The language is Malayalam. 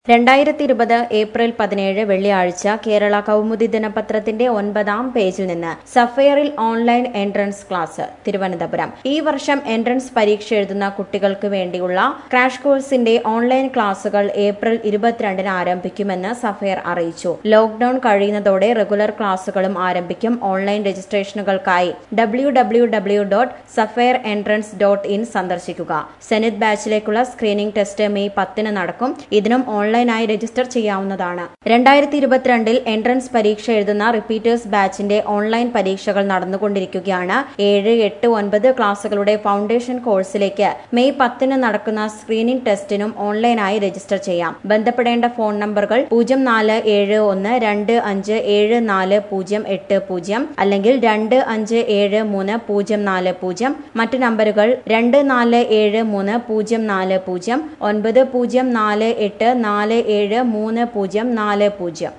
2020 ഏപ്രിൽ 17 വെള്ളിയാഴ്ച കേരള കൗമുദി ദിനപത്രത്തിന്റെ 9-ാം പേജിൽ നിന്ന് സഫയറിൽ ഓൺലൈൻ എൻട്രൻസ് ക്ലാസ് തിരുവനന്തപുരം. ഈ വർഷം എൻട്രൻസ് പരീക്ഷ എഴുതുന്ന കുട്ടികൾക്ക് വേണ്ടിയുള്ള ക്രാഷ് കോഴ്സിന്റെ ഓൺലൈൻ ക്ലാസുകൾ ഏപ്രിൽ 22-ന് ആരംഭിക്കുമെന്ന് സഫയർ അറിയിച്ചു. ലോക്ഡൌൺ കഴിയുന്നതോടെ റെഗുലർ ക്ലാസുകളും ആരംഭിക്കും. ഓൺലൈൻ രജിസ്ട്രേഷനുകൾക്കായി www.safayarentrance.in സന്ദർശിക്കുക. സെനിത് ബാച്ചിലേക്കുള്ള സ്ക്രീനിംഗ് ടെസ്റ്റ് മെയ് 10-ന് നടക്കും. ഇതിനും ഓൺലൈനായി രജിസ്റ്റർ ചെയ്യാവുന്നതാണ്. 2022 എൻട്രൻസ് പരീക്ഷ എഴുതുന്ന റിപ്പീറ്റേഴ്സ് ബാച്ചിന്റെ ഓൺലൈൻ പരീക്ഷകൾ നടന്നുകൊണ്ടിരിക്കുകയാണ്. 7, 8, 9 ക്ലാസുകളുടെ ഫൗണ്ടേഷൻ കോഴ്സിലേക്ക് മെയ് 10-ന് നടക്കുന്ന സ്ക്രീനിംഗ് ടെസ്റ്റിനും ഓൺലൈനായി രജിസ്റ്റർ ചെയ്യാം. ബന്ധപ്പെടേണ്ട ഫോൺ നമ്പറുകൾ 047125748080 അല്ലെങ്കിൽ 25734040. മറ്റു നമ്പറുകൾ 24734040 9048473040.